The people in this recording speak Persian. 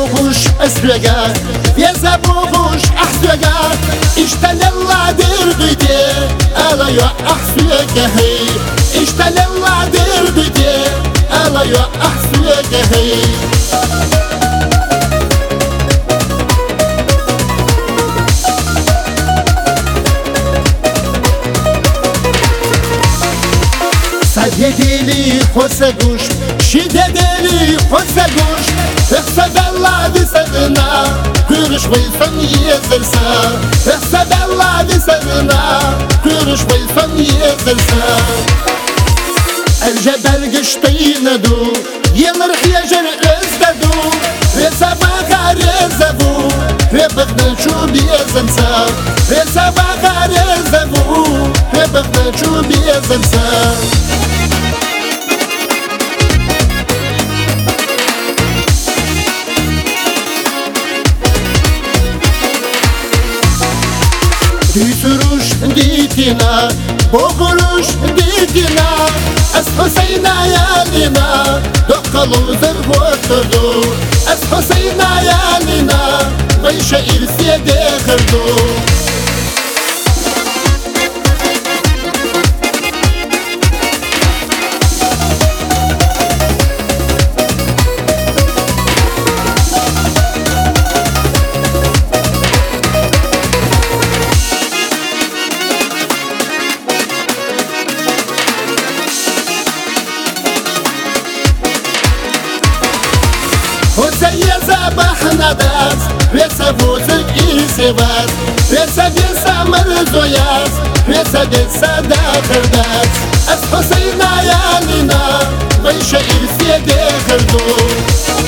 بوغوش اسرقا يا بوغوش احسقا اشتل الله دربدي الا يا احسقا هي اشتل الله دربدي الا يا احسقا هي سديلي خسقوش شددلي خسقوش احسد الله بسدنا كرش ويفن يزرسا احسد الله بسدنا كرش ويفن يزرسا الجبل قشطين دو يمرح يجر ازددو رسا باقا رزبو ربغنا شو بيزنسا رسا باقا رزبو ربغنا شو بيزنسا ديتروش ديتنا بوغروش ديتنا اس حسينا يا لنا دقلو ذرب وقتدو اس حسينا يا لنا ويش إرسي دخردو وزي زبحنا داس رسا فوزك إيسيباس رسا بيسا مرزوياس رسا بيسا داخل داس أس حسينا يا لنا ويش إرسي دخردو